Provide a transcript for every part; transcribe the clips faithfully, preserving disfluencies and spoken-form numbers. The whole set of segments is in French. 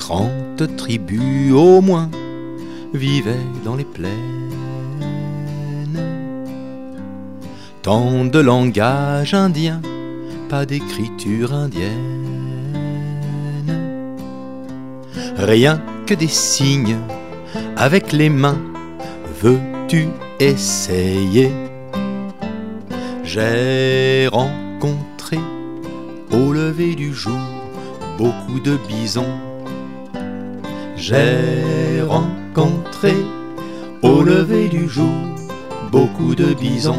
Trente tribus au moins vivaient dans les plaines. Tant de langage indien, pas d'écriture indienne. Rien que des signes avec les mains. Veux-tu essayer? J'ai rencontré au lever du jour beaucoup de bisons. J'ai rencontré au lever du jour beaucoup de bisons.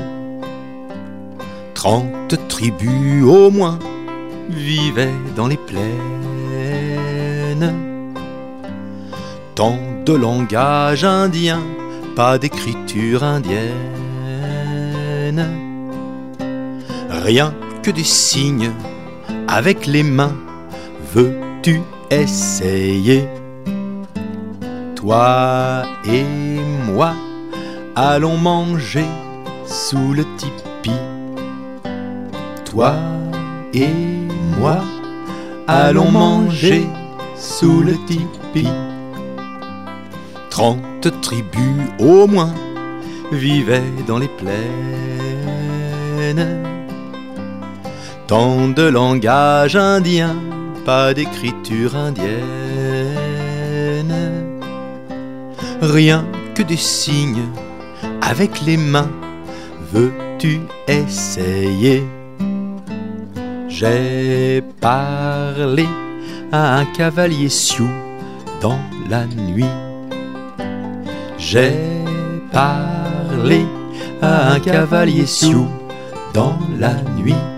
Trente tribus au moins vivaient dans les plaines. Tant de langage indien, pas d'écriture indienne. Rien que des signes avec les mains. Veux-tu essayer? Toi et moi, allons manger sous le tipi. Toi et moi, allons manger sous le tipi. Trente tribus au moins vivaient dans les plaines. Tant de langage indien, pas d'écriture indienne. Rien que des signes avec les mains. Veux-tu essayer? J'ai parlé à un cavalier sioux dans la nuit. J'ai parlé à un cavalier sioux dans la nuit.